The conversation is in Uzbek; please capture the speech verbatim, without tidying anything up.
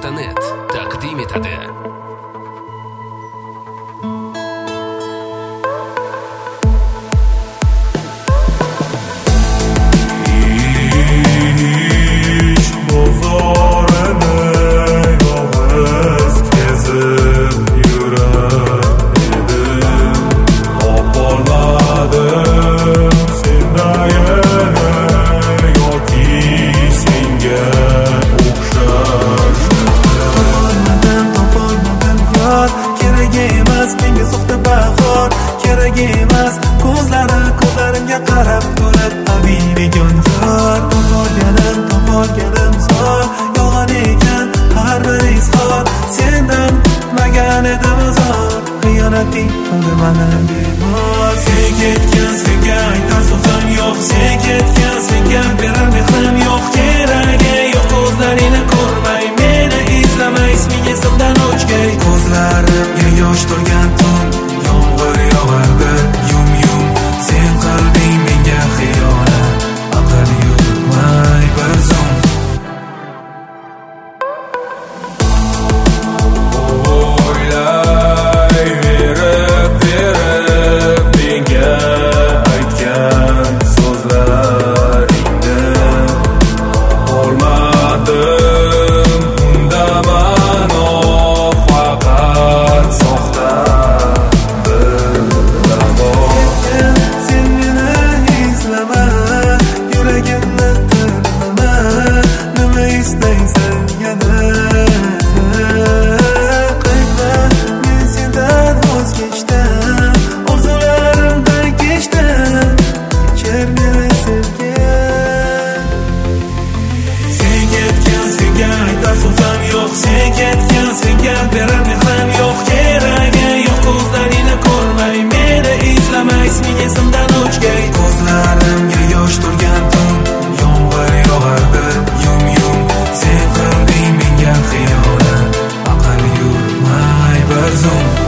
nuqta net taqdim etadi. Kerak emas ko'zlari ko'zlarimga qarab to'lib abibigon yor topolganim topolganim zor yolg'on ekan har bir izhor sendan kutmagan edim uzor xiyonating qildi mani bemor sen ketgan senga aytar so'zim yo'q sen ketgan senga berar mehrim yo'q keragi yo'q ko'zlaringni ko'rmay meni izlamay isming esimdan o'chgay ko'zlarimga yosh to'lgan tun yomg'ir yog'ardi yum yum sen qilding menga xiyonat aql yurmay bir zum o'ylayverib berib menga aytgan so'zlaringni olmadim undaman faqat soxta sen ketgan senga berar mehrim yo'q keragi yo'q ko'zlaringni ko'rmay meni izlamay isming esimdan o'chgay ko'zlarimga yosh to'lgan tun yomg'ir yog'ardi yum yum sen qilding menga xiyonat aql yurmay bir zum